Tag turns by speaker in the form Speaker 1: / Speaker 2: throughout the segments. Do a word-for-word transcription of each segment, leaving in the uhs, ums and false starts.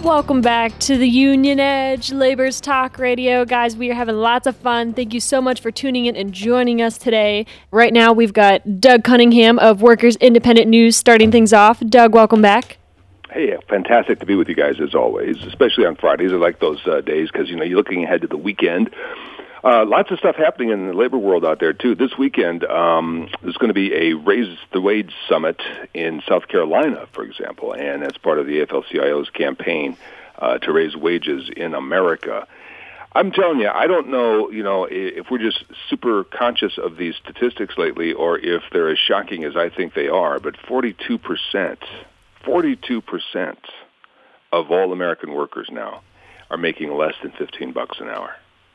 Speaker 1: Welcome back to the Union Edge, Labor's Talk Radio. Guys, we are having lots of fun. Thank you so much for tuning in and joining us today. Right now, we've got Doug Cunningham of Workers Independent News starting things off. Doug, welcome back.
Speaker 2: Hey, fantastic to be with you guys as always, especially on Fridays. I like those uh, days because, you know, you're looking ahead to the weekend. Uh, lots of stuff happening in the labor world out there, too. This weekend, um, there's going to be a Raise the Wage Summit in South Carolina, for example, and that's part of the A F L C I O's campaign uh, to raise wages in America. I'm telling you, I don't know, you know, if we're just super conscious of these statistics lately or if they're as shocking as I think they are, but forty-two percent, forty-two percent of all American workers now are making less than fifteen bucks an hour.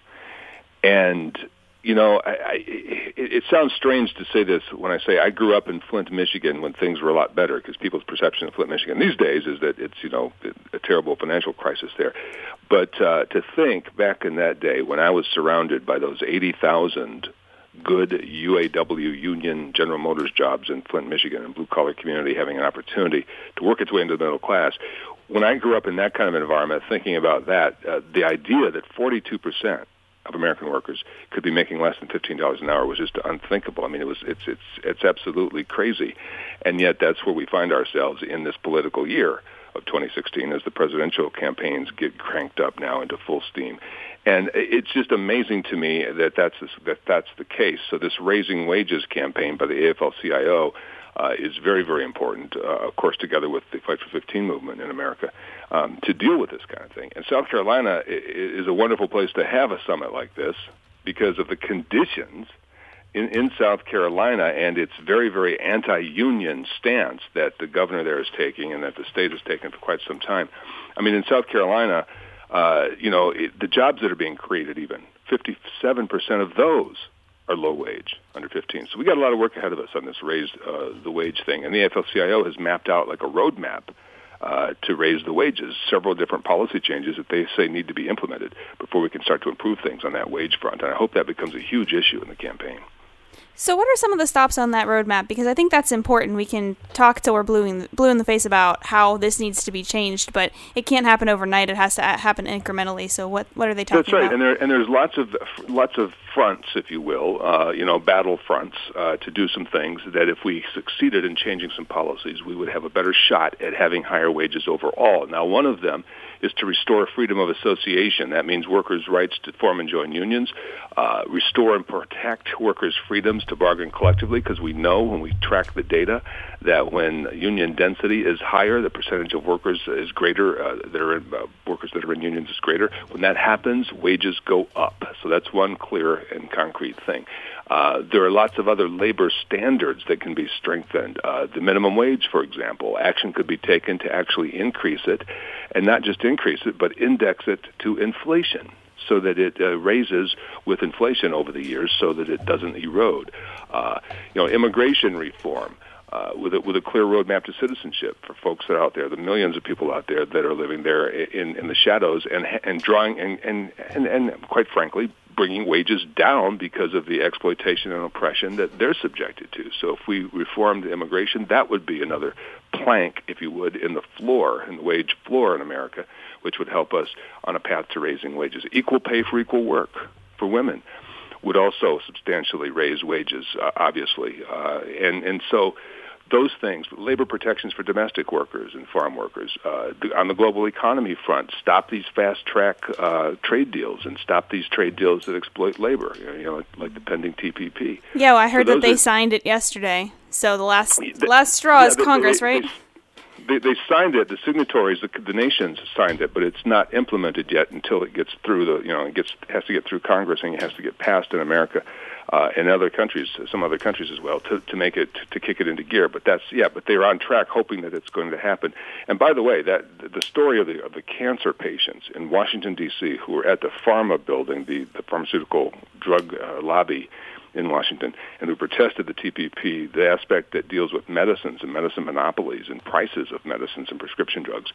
Speaker 2: And, you know, I, I, it, it sounds strange to say this when I say I grew up in Flint, Michigan when things were a lot better because people's perception of Flint, Michigan these days is that it's, you know, a terrible financial crisis there. But uh, to think back in that day when I was surrounded by those eighty thousand good U A W union General Motors jobs in Flint, Michigan, and blue-collar community having an opportunity to work its way into the middle class, when I grew up in that kind of environment thinking about that, uh, the idea that forty-two percent of American workers could be making less than fifteen dollars an hour was just unthinkable. I mean, it was it's it's it's absolutely crazy, and yet that's where we find ourselves in this political year of twenty sixteen as the presidential campaigns get cranked up now into full steam, and it's just amazing to me that that's that that's the case. So this Raising Wages campaign by the A F L C I O uh, is very very important, uh, of course, together with the Fight for fifteen movement in America. Um, to deal with this kind of thing. And South Carolina is a wonderful place to have a summit like this because of the conditions in, in South Carolina and its very, very anti-union stance that the governor there is taking and that the state has taken for quite some time. I mean, in South Carolina, uh, you know, it, the jobs that are being created even, fifty-seven percent of those are low wage, under fifteen. So we got a lot of work ahead of us on this raise uh, the wage thing. And the A F L C I O has mapped out like a roadmap Uh, to raise the wages, several different policy changes that they say need to be implemented before we can start to improve things on that wage front. And I hope that becomes a huge issue in the campaign.
Speaker 3: So what are some of the stops on that roadmap? Because I think that's important. We can talk till we're blue in, blue in the face about how this needs to be changed, but it can't happen overnight. It has to happen incrementally. So what, what are they talking
Speaker 2: about? That's right,
Speaker 3: about?
Speaker 2: and, there, and there's lots of lots of fronts, if you will, uh, you know, battle fronts uh, to do some things that if we succeeded in changing some policies, we would have a better shot at having higher wages overall. Now, one of them is to restore freedom of association. That means workers' rights to form and join unions, uh, restore and protect workers' freedoms to bargain collectively, because we know when we track the data that when union density is higher, the percentage of workers is greater, uh, that are in, uh, workers that are in unions is greater. When that happens, wages go up. So that's one clear and concrete thing. Uh, there are lots of other labor standards that can be strengthened. Uh, the minimum wage, for example, action could be taken to actually increase it, and not just increase it, but index it to inflation so that it uh, raises with inflation over the years so that it doesn't erode. Uh, you know, immigration reform. Uh, with a, with a clear roadmap to citizenship for folks that are out there, the millions of people out there that are living there in, in the shadows and and drawing and, and, and, and quite frankly bringing wages down because of the exploitation and oppression that they're subjected to. So if we reformed immigration, that would be another plank, if you would, in the floor, in the wage floor in America, which would help us on a path to raising wages. Equal pay for equal work for women would also substantially raise wages, uh, obviously. Uh, and, and so those things, labor protections for domestic workers and farm workers, uh, the, on the global economy front, stop these fast-track uh, trade deals and stop these trade deals that exploit labor, you know, like, like the pending T P P.
Speaker 3: Yeah, well, I heard
Speaker 2: so
Speaker 3: that they
Speaker 2: are,
Speaker 3: signed it yesterday. So the last
Speaker 2: the,
Speaker 3: the last straw
Speaker 2: yeah,
Speaker 3: is
Speaker 2: they,
Speaker 3: Congress,
Speaker 2: they,
Speaker 3: right?
Speaker 2: They, They, they signed it. The signatories, the, the nations signed it, but it's not implemented yet until it gets through the. You know, it gets has to get through Congress and it has to get passed in America, uh, and other countries, some other countries as well, to, to make it to kick it into gear. But that's yeah. But they're on track, hoping that it's going to happen. And by the way, that the story of the of the cancer patients in Washington D C who were at the Pharma building, the the pharmaceutical drug uh, lobby in Washington, and who protested the T P P, the aspect that deals with medicines and medicine monopolies and prices of medicines and prescription drugs.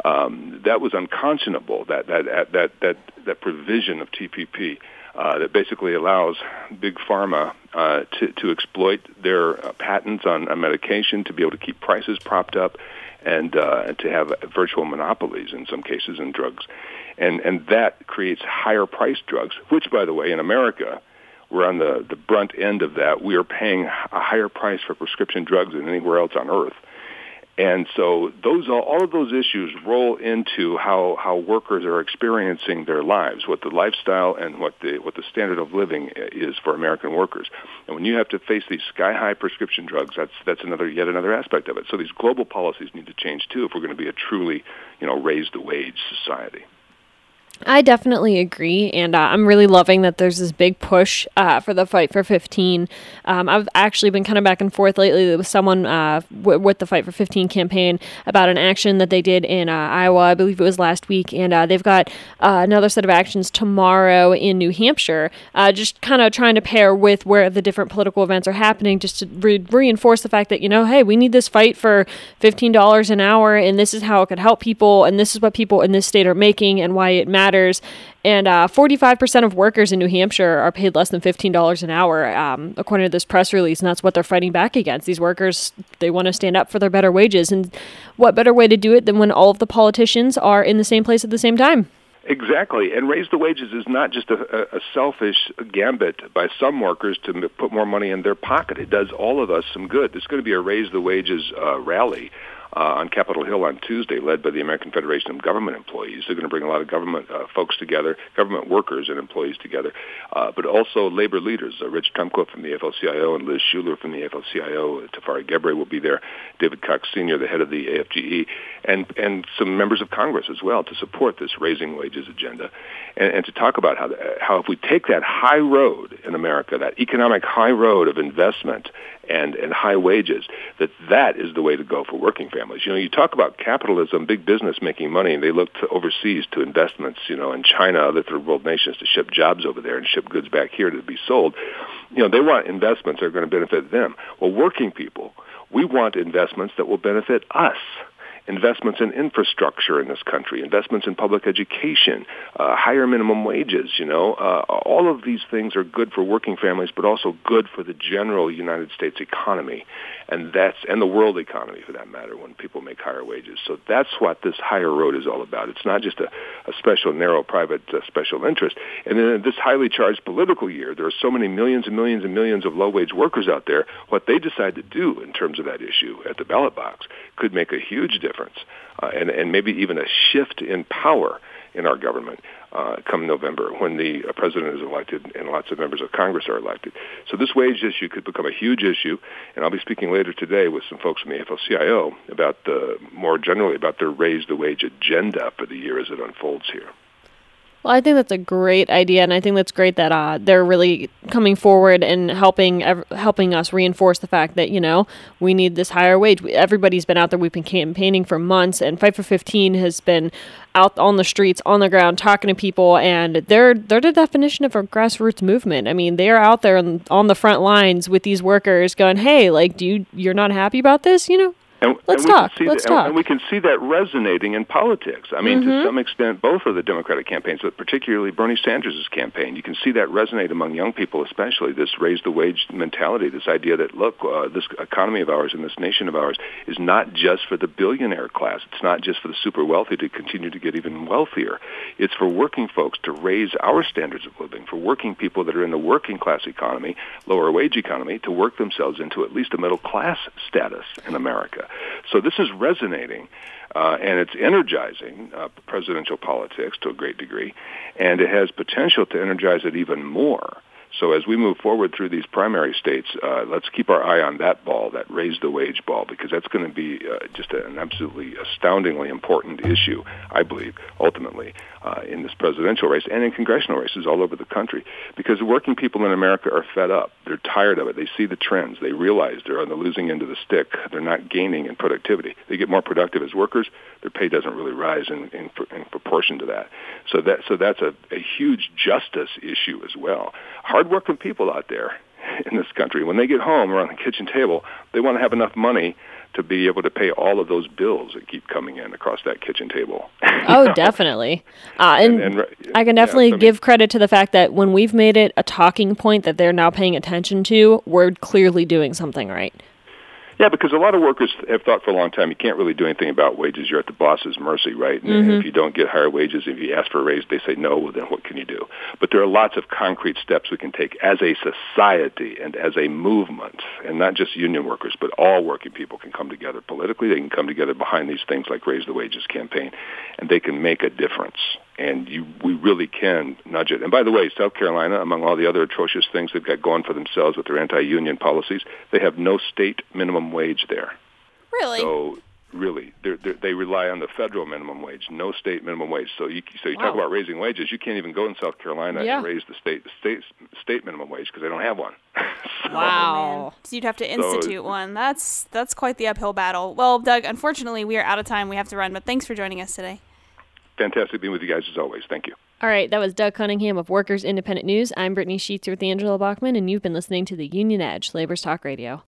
Speaker 2: Um, that was unconscionable, that that that that that provision of T P P uh, that basically allows big pharma uh, to, to exploit their uh, patents on, on medication to be able to keep prices propped up and uh, to have virtual monopolies in some cases in drugs. And and that creates higher-priced drugs, which, by the way, in America, we're on the, the brunt end of that. We are paying a higher price for prescription drugs than anywhere else on earth. And so those all of those issues roll into how, how workers are experiencing their lives, what the lifestyle and what the what the standard of living is for American workers. And when you have to face these sky-high prescription drugs, that's that's another yet another aspect of it. So these global policies need to change too if we're going to be a truly, you know, raise the wage society.
Speaker 1: I definitely agree, and uh, I'm really loving that there's this big push uh, for the Fight for fifteen. Um, I've actually been kind of back and forth lately with someone uh, w- with the Fight for fifteen campaign about an action that they did in uh, Iowa, I believe it was last week, and uh, they've got uh, another set of actions tomorrow in New Hampshire, uh, just kind of trying to pair with where the different political events are happening, just to re- reinforce the fact that, you know, hey, we need this fight for fifteen dollars an hour, and this is how it could help people, and this is what people in this state are making, and why it matters. And uh, forty-five percent of workers in New Hampshire are paid less than fifteen dollars an hour, um, according to this press release, and that's what they're fighting back against. These workers, they want to stand up for their better wages, and what better way to do it than when all of the politicians are in the same place at the same time?
Speaker 2: Exactly, and raise the wages is not just a, a selfish gambit by some workers to put more money in their pocket. It does all of us some good. There's going to be a raise the wages uh, rally Uh, on Capitol Hill on Tuesday, led by the American Federation of Government Employees. They're going to bring a lot of government uh, folks together, government workers and employees together, uh, but also labor leaders. Uh, Rich Trumka from the A F L C I O and Liz Shuler from the A F L C I O. Tafari Gebre will be there. David Cox Senior, the head of the A F G E, and and some members of Congress as well to support this raising wages agenda, and, and to talk about how the, how if we take that high road in America, that economic high road of investment and, and high wages, that that is the way to go for working families. You know, you talk about capitalism, big business making money, and they look to overseas to investments, you know, in China, other third world nations to ship jobs over there and ship goods back here to be sold. You know, they want investments that are going to benefit them. Well, working people, we want investments that will benefit us. Investments in infrastructure in this country, investments in public education, uh, higher minimum wages, you know. Uh, all of these things are good for working families, but also good for the general United States economy, and that's and the world economy, for that matter, when people make higher wages. So that's what this higher road is all about. It's not just a, a special, narrow, private uh, special interest. And then in this highly charged political year, there are so many millions and millions and millions of low-wage workers out there. What they decide to do in terms of that issue at the ballot box could make a huge difference. Uh, and, and maybe even a shift in power in our government uh, come November when the uh, president is elected and lots of members of Congress are elected. So this wage issue could become a huge issue, and I'll be speaking later today with some folks from the A F L C I O about the, more generally about their raise the wage agenda for the year as it unfolds here.
Speaker 1: Well, I think that's a great idea, and I think that's great that uh, they're really coming forward and helping ev- helping us reinforce the fact that, you know, we need this higher wage. Everybody's been out there. We've been campaigning for months, and Fight for fifteen has been out on the streets, on the ground, talking to people, and they're they're the definition of a grassroots movement. I mean, they're out there on, on the front lines with these workers going, hey, like, do you, you're not happy about this, you know?
Speaker 2: And,
Speaker 1: Let's
Speaker 2: and
Speaker 1: talk.
Speaker 2: Let's
Speaker 1: that,
Speaker 2: talk. And we can see that resonating in politics. I mean,
Speaker 1: mm-hmm.
Speaker 2: to some extent, both of the Democratic campaigns, but particularly Bernie Sanders' campaign, you can see that resonate among young people, especially this raise the wage mentality, this idea that, look, uh, this economy of ours and this nation of ours is not just for the billionaire class. It's not just for the super wealthy to continue to get even wealthier. It's for working folks to raise our standards of living, for working people that are in the working class economy, lower wage economy, to work themselves into at least a middle class status in America. So this is resonating, uh, and it's energizing uh, presidential politics to a great degree, and it has potential to energize it even more. So as we move forward through these primary states, uh, let's keep our eye on that ball, that raise the wage ball, because that's going to be uh, just an absolutely astoundingly important issue, I believe, ultimately, uh, in this presidential race and in congressional races all over the country. Because the working people in America are fed up. They're tired of it. They see the trends. They realize they're on the losing end of the stick. They're not gaining in productivity. They get more productive as workers. Their pay doesn't really rise in, in, in proportion to that. So that so that's a, a huge justice issue as well. Hardworking people out there in this country, when they get home around the kitchen table, they want to have enough money to be able to pay all of those bills that keep coming in across that kitchen table.
Speaker 1: Oh, know? definitely. Uh, and and, and I can definitely yeah, I mean, give credit to the fact that when we've made it a talking point that they're now paying attention to, we're clearly doing something right.
Speaker 2: Yeah, because a lot of workers have thought for a long time you can't really do anything about wages. You're at the boss's mercy, right? And
Speaker 1: Mm-hmm.
Speaker 2: if you don't get higher wages, if you ask for a raise, they say no, well, then what can you do? But there are lots of concrete steps we can take as a society and as a movement, and not just union workers, but all working people can come together politically. They can come together behind these things like Raise the Wages campaign, and they can make a difference. And you, we really can nudge it. And by the way, South Carolina, among all the other atrocious things they've got going for themselves with their anti-union policies, they have no state minimum wage there.
Speaker 3: Really?
Speaker 2: So really, they're, they're, they rely on the federal minimum wage, no state minimum wage. So you, so you
Speaker 1: Wow.
Speaker 2: talk about raising wages, you can't even go in South Carolina
Speaker 1: Yeah.
Speaker 2: and raise the state state state minimum wage because they don't have one. So-
Speaker 1: Wow.
Speaker 3: So you'd have to institute one. That's that's quite the uphill battle. Well, Doug, unfortunately, we are out of time. We have to run, but thanks for joining us today.
Speaker 2: Fantastic being with you guys as always. Thank you.
Speaker 1: All right, that was Doug Cunningham of Workers Independent News. I'm Brittany Sheets with Angela Bachman, and you've been listening to the Union Edge, Labor's Talk Radio.